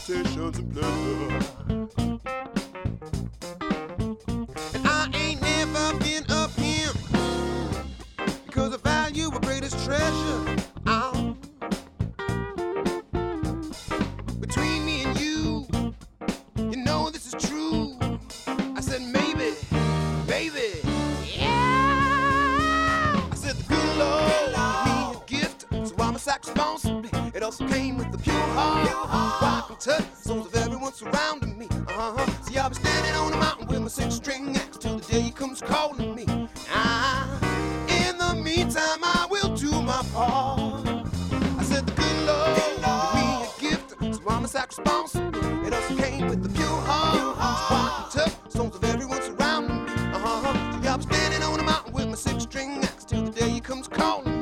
temptations and pleasure. And I ain't never been a pimp, because I value my greatest treasure. Between me and you, you know this is true. I said maybe, baby, yeah. I said the good Lord gave me a gift, so I'm a saxophone. It also came with a pure heart, where I can touch the souls of everyone surrounding me. See, I'll be standing on a mountain with my 6-string axe till the day he comes calling me. In the meantime, I will do my part. I said the good Lord gave me a gift, so I'm a saxophone. It also came with a pure heart, so I can touch the souls of everyone surrounding me. See, I'll be standing on a mountain with my 6-string axe till the day he comes calling me.